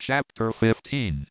Chapter 15.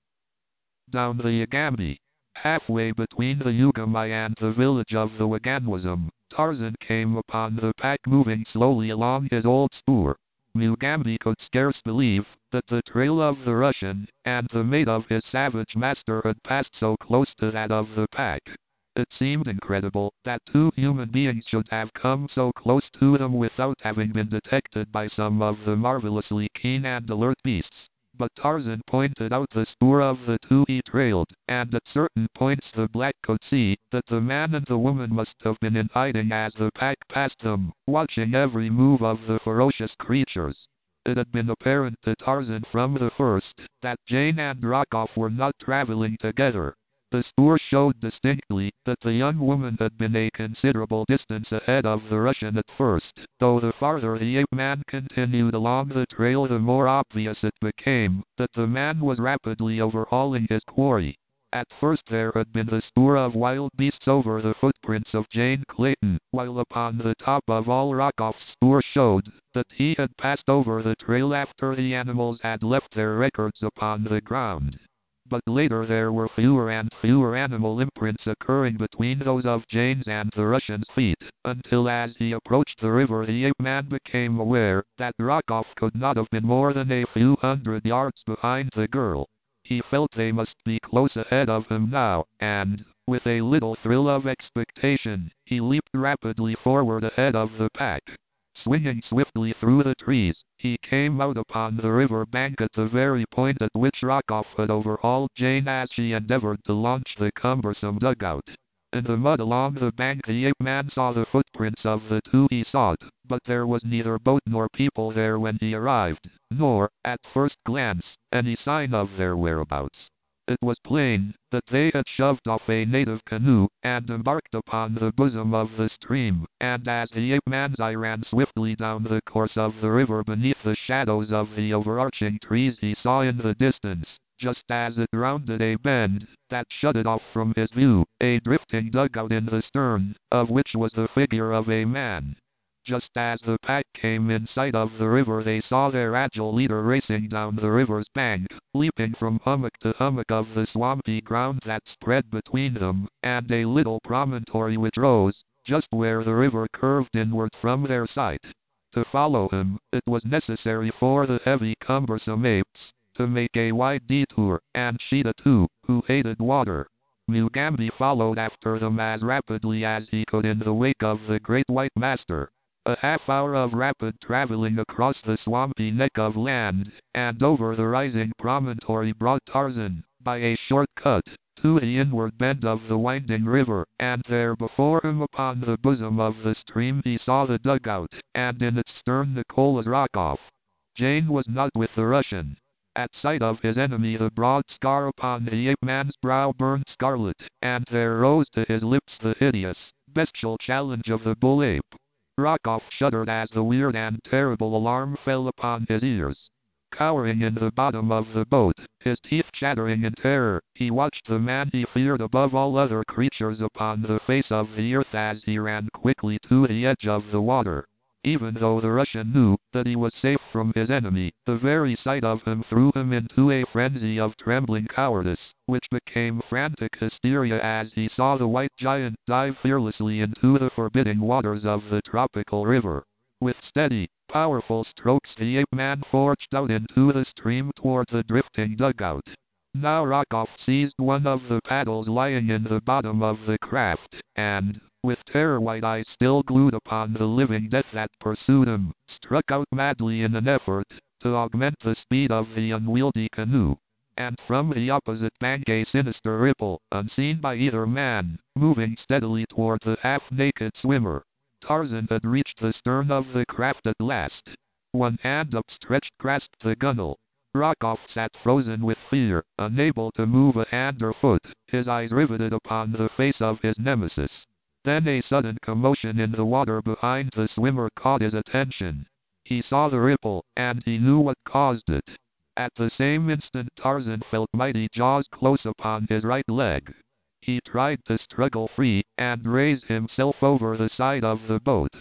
Down the Ugambi. Halfway between the Ugamai and the village of the Waganwazam, Tarzan came upon the pack moving slowly along his old spoor. Mugambi could scarce believe that the trail of the Russian and the mate of his savage master had passed so close to that of the pack. It seemed incredible that two human beings should have come so close to them without having been detected by some of the marvelously keen and alert beasts. But Tarzan pointed out the spoor of the two he trailed, and at certain points the black could see that the man and the woman must have been in hiding as the pack passed them, watching every move of the ferocious creatures. It had been apparent to Tarzan from the first that Jane and Rokov were not traveling together. The spoor showed distinctly that the young woman had been a considerable distance ahead of the Russian at first, though the farther the ape-man continued along the trail the more obvious it became that the man was rapidly overhauling his quarry. At first there had been the spoor of wild beasts over the footprints of Jane Clayton, while upon the top of all Rokov's spoor showed that he had passed over the trail after the animals had left their records upon the ground. But later there were fewer and fewer animal imprints occurring between those of Jane's and the Russian's feet, until as he approached the river the ape-man became aware that Rokov could not have been more than a few hundred yards behind the girl. He felt they must be close ahead of him now, and, with a little thrill of expectation, he leaped rapidly forward ahead of the pack. Swinging swiftly through the trees, he came out upon the river bank at the very point at which Rokov had overhauled Jane as she endeavored to launch the cumbersome dugout. In the mud along the bank the ape-man saw the footprints of the two he sought, but there was neither boat nor people there when he arrived, nor, at first glance, any sign of their whereabouts. It was plain that they had shoved off a native canoe and embarked upon the bosom of the stream, and as the ape-man's eye ran swiftly down the course of the river beneath the shadows of the overarching trees he saw in the distance, just as it rounded a bend that shut it off from his view, a drifting dugout in the stern, of which was the figure of a man. Just as the pack came in sight of the river they saw their agile leader racing down the river's bank, leaping from hummock to hummock of the swampy ground that spread between them, and a little promontory which rose, just where the river curved inward from their sight. To follow him, it was necessary for the heavy cumbersome apes to make a wide detour, and Sheeta too, who hated water. Mugambi followed after them as rapidly as he could in the wake of the great white master. A half-hour of rapid traveling across the swampy neck of land, and over the rising promontory brought Tarzan, by a short cut, to the inward bend of the winding river, and there before him upon the bosom of the stream he saw the dugout, and in its stern Nicholas Rokov. Jane was not with the Russian. At sight of his enemy the broad scar upon the ape-man's brow burned scarlet, and there rose to his lips the hideous, bestial challenge of the bull ape. Rokov shuddered as the weird and terrible alarm fell upon his ears. Cowering in the bottom of the boat, his teeth chattering in terror, he watched the man he feared above all other creatures upon the face of the earth as he ran quickly to the edge of the water. Even though the Russian knew that he was safe from his enemy, the very sight of him threw him into a frenzy of trembling cowardice, which became frantic hysteria as he saw the white giant dive fearlessly into the forbidding waters of the tropical river. With steady, powerful strokes the ape-man forged out into the stream toward the drifting dugout. Now Rokov seized one of the paddles lying in the bottom of the craft, and, with terror-white eyes still glued upon the living death that pursued him, struck out madly in an effort to augment the speed of the unwieldy canoe. And from the opposite bank a sinister ripple, unseen by either man, moving steadily toward the half-naked swimmer. Tarzan had reached the stern of the craft at last. One hand upstretched grasped the gunwale. Rokov sat frozen with fear, unable to move a hand or foot, his eyes riveted upon the face of his nemesis. Then a sudden commotion in the water behind the swimmer caught his attention. He saw the ripple, and he knew what caused it. At the same instant Tarzan felt mighty jaws close upon his right leg. He tried to struggle free, and raise himself over the side of the boat.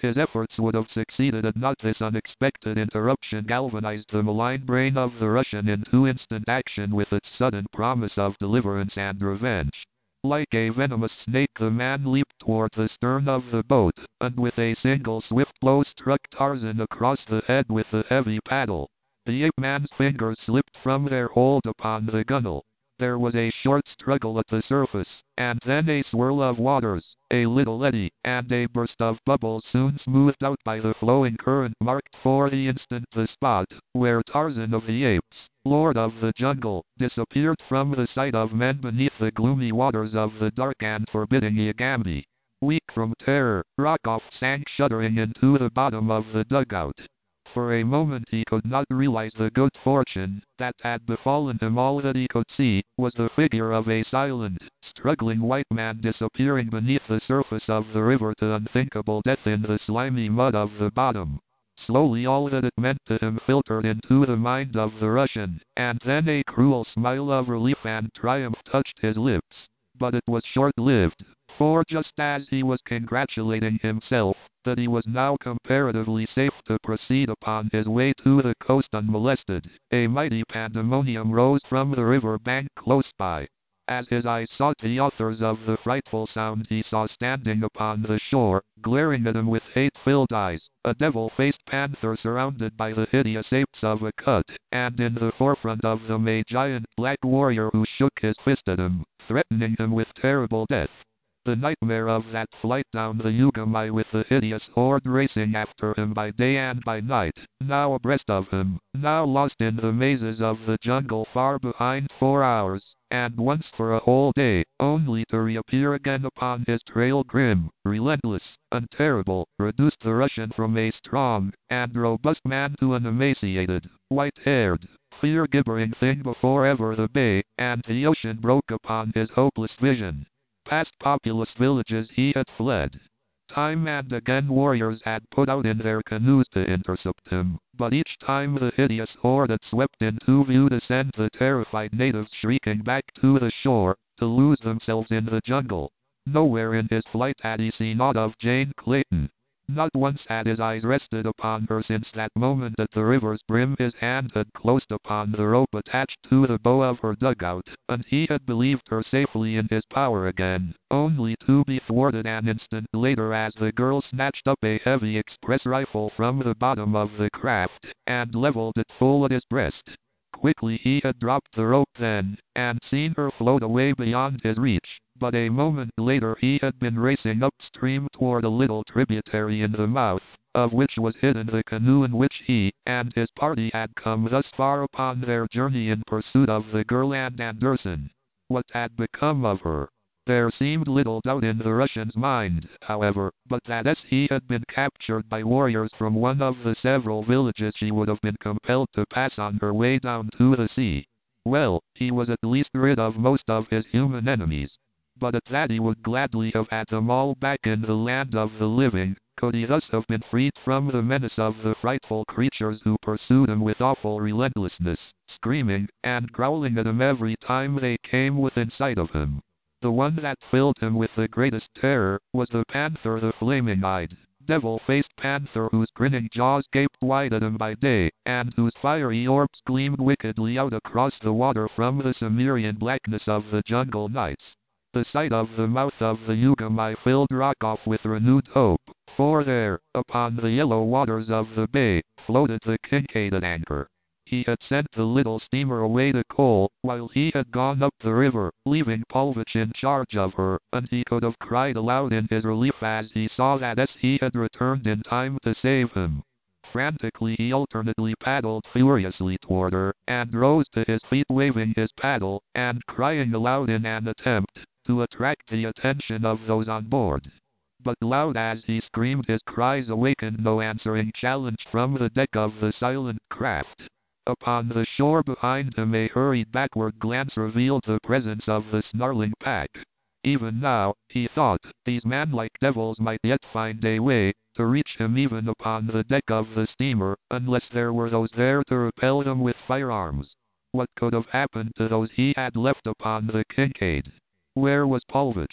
His efforts would have succeeded had not this unexpected interruption galvanized the malign brain of the Russian into instant action with its sudden promise of deliverance and revenge. Like a venomous snake, the man leaped toward the stern of the boat, and with a single swift blow struck Tarzan across the head with the heavy paddle. The ape-man's fingers slipped from their hold upon the gunwale. There was a short struggle at the surface, and then a swirl of waters, a little eddy, and a burst of bubbles soon smoothed out by the flowing current marked for the instant the spot where Tarzan of the Apes, Lord of the Jungle, disappeared from the sight of men beneath the gloomy waters of the dark and forbidding Ugambi. Weak from terror, Rokov sank shuddering into the bottom of the dugout. For a moment he could not realize the good fortune that had befallen him. All that he could see was the figure of a silent, struggling white man disappearing beneath the surface of the river to unthinkable death in the slimy mud of the bottom. Slowly all that it meant to him filtered into the mind of the Russian, and then a cruel smile of relief and triumph touched his lips. But it was short-lived, for just as he was congratulating himself that he was now comparatively safe to proceed upon his way to the coast unmolested, a mighty pandemonium rose from the river bank close by. As his eyes sought the authors of the frightful sound, he saw standing upon the shore, glaring at him with hate-filled eyes, a devil-faced panther surrounded by the hideous apes of Akut, and in the forefront of them a giant black warrior who shook his fist at him, threatening him with terrible death. The nightmare of that flight down the Ugamai with the hideous horde racing after him by day and by night, now abreast of him, now lost in the mazes of the jungle far behind for hours, and once for a whole day, only to reappear again upon his trail grim, relentless, and terrible, reduced the Russian from a strong and robust man to an emaciated, white-haired, fear-gibbering thing before ever the bay and the ocean broke upon his hopeless vision. Past populous villages he had fled. Time and again warriors had put out in their canoes to intercept him, but each time the hideous horde had swept into view to send the terrified natives shrieking back to the shore, to lose themselves in the jungle. Nowhere in his flight had he seen aught of Jane Clayton. Not once had his eyes rested upon her since that moment at the river's brim his hand had closed upon the rope attached to the bow of her dugout, and he had believed her safely in his power again, only to be thwarted an instant later as the girl snatched up a heavy express rifle from the bottom of the craft, and leveled it full at his breast. Quickly he had dropped the rope then, and seen her float away beyond his reach, but a moment later he had been racing upstream toward a little tributary in the mouth of which was hidden the canoe in which he and his party had come thus far upon their journey in pursuit of the girl and Anderson. What had become of her? There seemed little doubt in the Russian's mind, however, but that as he had been captured by warriors from one of the several villages she would have been compelled to pass on her way down to the sea. Well, he was at least rid of most of his human enemies. But at that he would gladly have had them all back in the land of the living, could he thus have been freed from the menace of the frightful creatures who pursued him with awful relentlessness, screaming and growling at him every time they came within sight of him. The one that filled him with the greatest terror was the panther, the flaming-eyed, devil-faced panther whose grinning jaws gaped wide at him by day, and whose fiery orbs gleamed wickedly out across the water from the Cimmerian blackness of the jungle nights. The sight of the mouth of the Ugamai filled Rokov with renewed hope, for there, upon the yellow waters of the bay, floated the Kincaid at anchor. He had sent the little steamer away to coal, while he had gone up the river, leaving Pulvich in charge of her, and he could have cried aloud in his relief as he saw that he had returned in time to save him. Frantically he alternately paddled furiously toward her, and rose to his feet waving his paddle, and crying aloud in an attempt to attract the attention of those on board. But loud as he screamed, his cries awakened no answering challenge from the deck of the silent craft. Upon the shore behind him a hurried backward glance revealed the presence of the snarling pack. Even now, he thought, these man-like devils might yet find a way to reach him even upon the deck of the steamer, unless there were those there to repel them with firearms. What could have happened to those he had left upon the Kincaid? Where was Pulvich?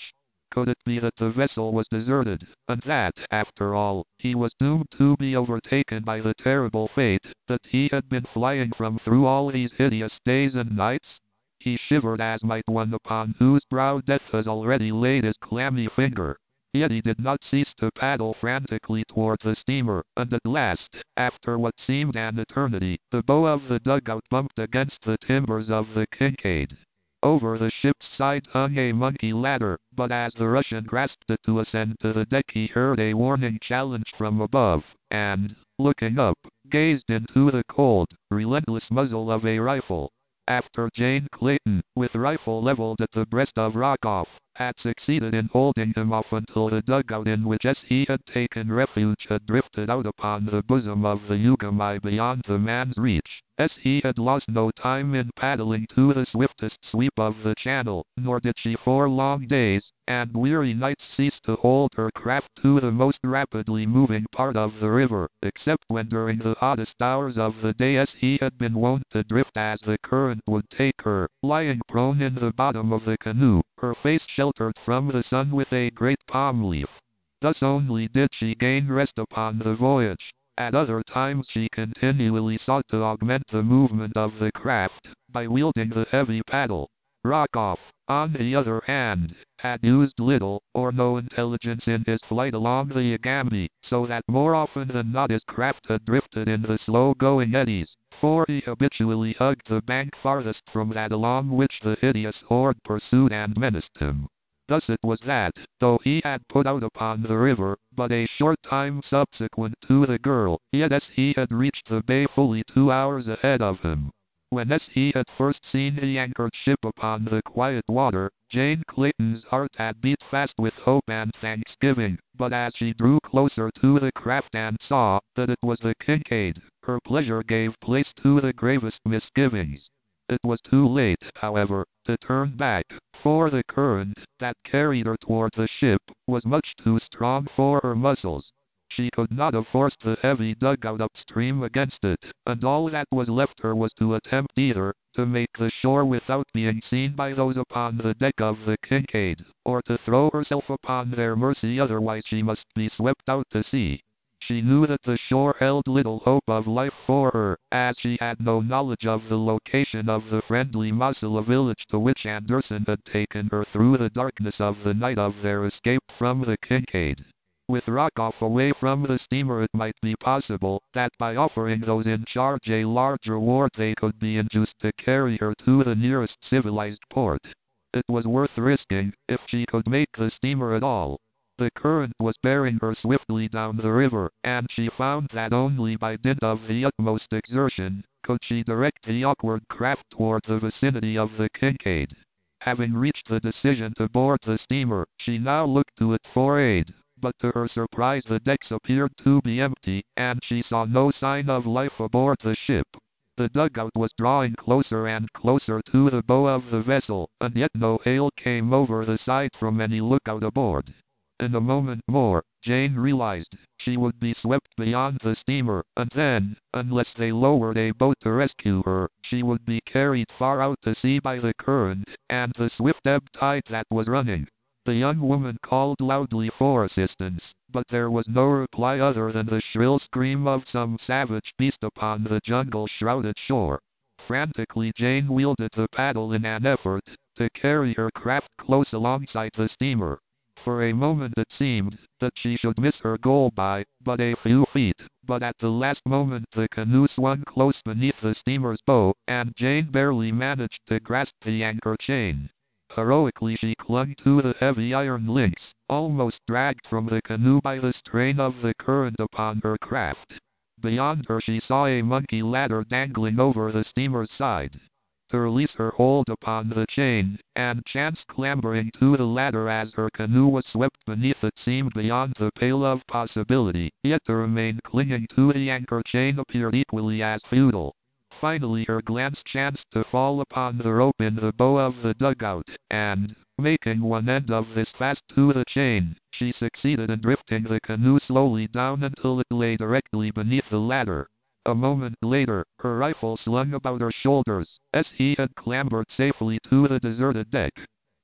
Could it be that the vessel was deserted, and that, after all, he was doomed to be overtaken by the terrible fate that he had been flying from through all these hideous days and nights? He shivered as might one upon whose brow death has already laid his clammy finger. Yet he did not cease to paddle frantically toward the steamer, and at last, after what seemed an eternity, the bow of the dugout bumped against the timbers of the Kincaid. Over the ship's side hung a monkey ladder, but as the Russian grasped it to ascend to the deck he heard a warning challenge from above, and, looking up, gazed into the cold, relentless muzzle of a rifle. After Jane Clayton, with rifle leveled at the breast of Rockoff, had succeeded in holding him off until the dugout in which he had taken refuge had drifted out upon the bosom of the Yugamai beyond the man's reach, he had lost no time in paddling to the swiftest sweep of the channel, nor did she for long days and weary nights cease to hold her craft to the most rapidly moving part of the river, except when during the hottest hours of the day he had been wont to drift as the current would take her, lying prone in the bottom of the canoe, her face sheltered from the sun with a great palm leaf. Thus only did she gain rest upon the voyage. At other times she continually sought to augment the movement of the craft by wielding the heavy paddle. Rockoff, on the other hand, had used little or no intelligence in his flight along the Yagami, so that more often than not his craft had drifted in the slow-going eddies, for he habitually hugged the bank farthest from that along which the hideous horde pursued and menaced him. Thus it was that, though he had put out upon the river but a short time subsequent to the girl, yet he had reached the bay fully 2 hours ahead of him. When he had first seen the anchored ship upon the quiet water, Jane Clayton's heart had beat fast with hope and thanksgiving, but as she drew closer to the craft and saw that it was the Kincaid, her pleasure gave place to the gravest misgivings. It was too late, however, to turn back, for the current that carried her toward the ship was much too strong for her muscles. She could not have forced the heavy dugout upstream against it, and all that was left her was to attempt either to make the shore without being seen by those upon the deck of the Kincaid, or to throw herself upon their mercy, otherwise she must be swept out to sea. She knew that the shore held little hope of life for her, as she had no knowledge of the location of the friendly Mosula village to which Anderson had taken her through the darkness of the night of their escape from the Kincaid. With Rockoff away from the steamer it might be possible that by offering those in charge a large reward they could be induced to carry her to the nearest civilized port. It was worth risking, if she could make the steamer at all. The current was bearing her swiftly down the river, and she found that only by dint of the utmost exertion could she direct the awkward craft toward the vicinity of the Kincaid. Having reached the decision to board the steamer, she now looked to it for aid, but to her surprise the decks appeared to be empty, and she saw no sign of life aboard the ship. The dugout was drawing closer and closer to the bow of the vessel, and yet no hail came over the side from any lookout aboard. In a moment more, Jane realized she would be swept beyond the steamer, and then, unless they lowered a boat to rescue her, she would be carried far out to sea by the current and the swift ebb tide that was running. The young woman called loudly for assistance, but there was no reply other than the shrill scream of some savage beast upon the jungle-shrouded shore. Frantically Jane wielded the paddle in an effort to carry her craft close alongside the steamer. For a moment it seemed that she should miss her goal by but a few feet, but at the last moment the canoe swung close beneath the steamer's bow, and Jane barely managed to grasp the anchor chain. Heroically she clung to the heavy iron links, almost dragged from the canoe by the strain of the current upon her craft. Beyond her she saw a monkey ladder dangling over the steamer's side. To release her hold upon the chain, and chance clambering to the ladder as her canoe was swept beneath it seemed beyond the pale of possibility, yet to remain clinging to the anchor chain appeared equally as futile. Finally her glance chanced to fall upon the rope in the bow of the dugout, and, making one end of this fast to the chain, she succeeded in drifting the canoe slowly down until it lay directly beneath the ladder. A moment later, her rifle slung about her shoulders, he had clambered safely to the deserted deck.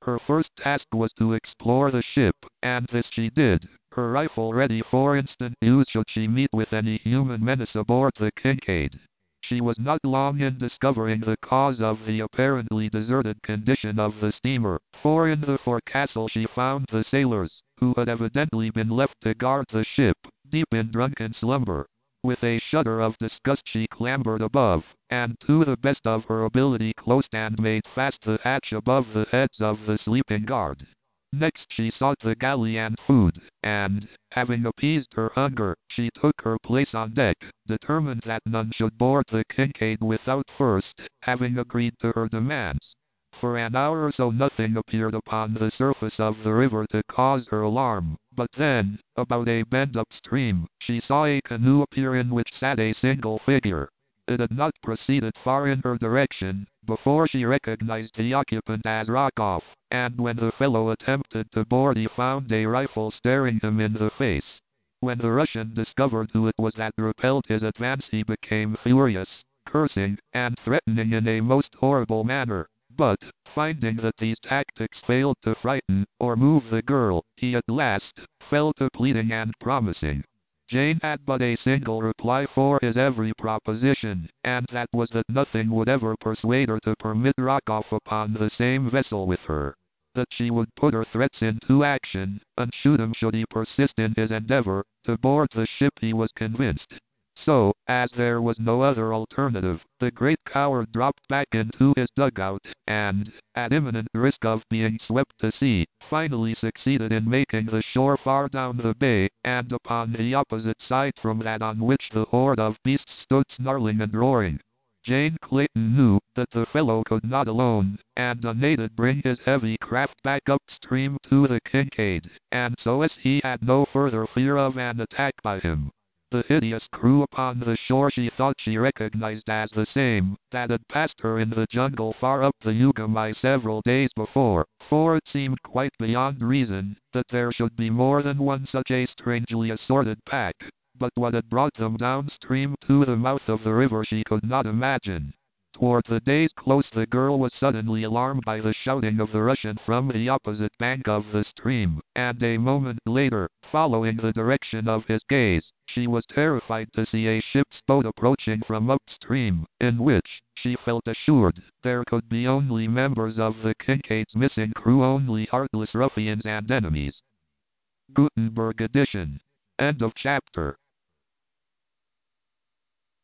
Her first task was to explore the ship, and this she did, her rifle ready for instant use should she meet with any human menace aboard the Kincaid. She was not long in discovering the cause of the apparently deserted condition of the steamer, for in the forecastle she found the sailors, who had evidently been left to guard the ship, deep in drunken slumber. With a shudder of disgust she clambered above, and to the best of her ability closed and made fast the hatch above the heads of the sleeping guard. Next she sought the galley and food, and, having appeased her hunger, she took her place on deck, determined that none should board the Kincaid without first having agreed to her demands. For an hour or so nothing appeared upon the surface of the river to cause her alarm, but then, about a bend upstream, she saw a canoe appear in which sat a single figure. It had not proceeded far in her direction before she recognized the occupant as Rokov, and when the fellow attempted to board he found a rifle staring him in the face. When the Russian discovered who it was that repelled his advance he became furious, cursing and threatening in a most horrible manner. But, finding that these tactics failed to frighten or move the girl, he at last fell to pleading and promising. Jane had but a single reply for his every proposition, and that was that nothing would ever persuade her to permit Rokov upon the same vessel with her. That she would put her threats into action, and shoot him should he persist in his endeavor to board the ship he was convinced. So, as there was no other alternative, the great coward dropped back into his dugout, and, at imminent risk of being swept to sea, finally succeeded in making the shore far down the bay, and upon the opposite side from that on which the horde of beasts stood snarling and roaring. Jane Clayton knew that the fellow could not alone, and unaided bring his heavy craft back upstream to the Kincaid, and so as he had no further fear of an attack by him. The hideous crew upon the shore she thought she recognized as the same that had passed her in the jungle far up the Ugamai several days before, for it seemed quite beyond reason that there should be more than one such a strangely assorted pack. But what had brought them downstream to the mouth of the river she could not imagine. Toward the day's close the girl was suddenly alarmed by the shouting of the Russian from the opposite bank of the stream, and a moment later, following the direction of his gaze, she was terrified to see a ship's boat approaching from upstream, in which, she felt assured, there could be only members of the Kincaid's missing crew, only heartless ruffians and enemies. Gutenberg edition. End of chapter.